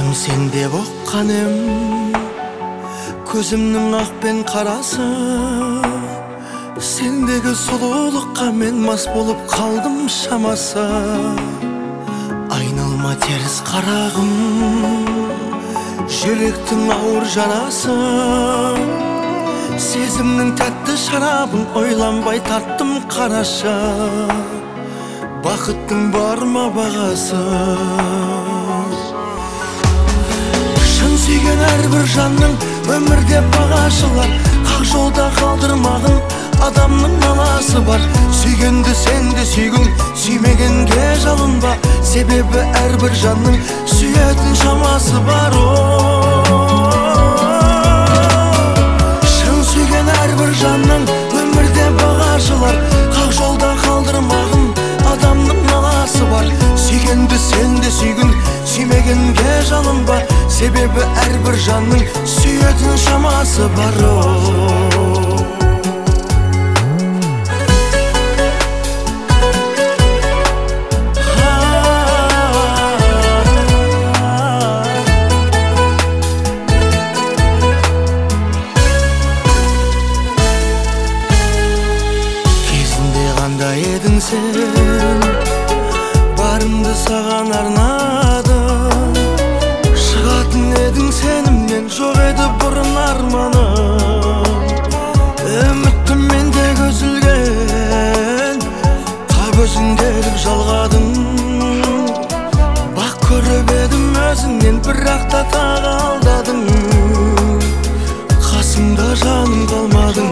Сен деп оққаным көзімнің ақ пен қарасы, сендегі сұлулыққа мен мас болып қалдым шамасы. Айналма теріс қарағым, жүректің ауыр жарасы, сезімнің тәтті шарабын ойланбай тарттым қарашы. Бақыттың бар ма бағасы? Сүйген әрбір жанның өмірде бағашылар, қақ жолда қалдырмағын адамның наласы бар. Сүйгенді сен де сүйгін, сүймегенге жалынба, себебі әрбір жанның сүйетін шамасы бар. Шын сүйген әрбір жанның өмірде бағашылар, қақ жолда қалдырмағын адамның наласы бар. Сүйгенді сен де сүйгін, сүймегенге жалынба, себебі әрбір жанның сүйетін шамасы бар. Кезінде қандай едің сен, барымды саған арнадым. Шығатын едің сенімнен, жоқ еді бұрын арманым. Үмітім менде көзілген, тап өзіңде деп жалғадым. Бақ көріп едім өзіңнен, бірақ та тағы алдадым. Қасымда жаным қалмадың.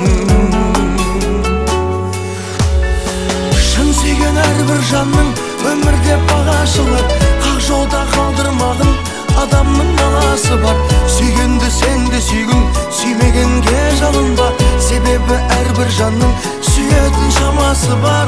Шын сүйген әрбір жанның өмірде бағашылар, қақ жолда қалдырмағын адамның наласы бар. Сүйгенді сен де сүйгін, сүймегенге жалынба, себебі әрбір жанның сүйетін шамасы бар.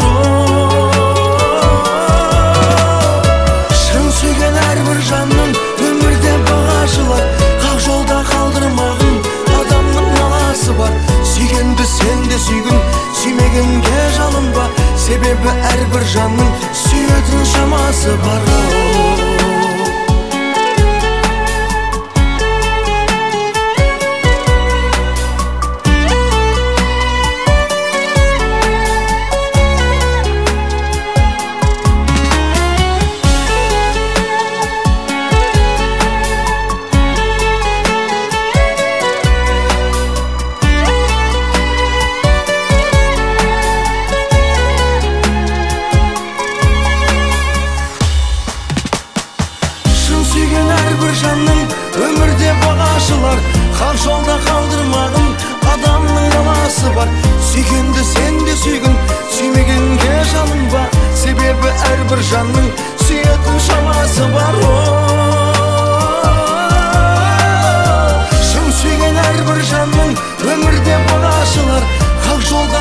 Шын сүйген әрбір жанның өмірде бағашылар, қақ жолда қалдырмағын адамның наласы бар. Сүйгенді сен де сүйгін, сүймегенге жалынба, себебі әрбір жанның сүйетін шамасы бар. Сүйген әрбір жанның өмірде бағашылар, қақ жолда қалдырмағын адамның наласы бар. Сүйгенді сен де сүйгін, сүймегенге жалынба, себебі әрбір жанның сүйетін шамасы бар. Шын сүйген әрбір жанның өмірде бағашылар, қақ жолда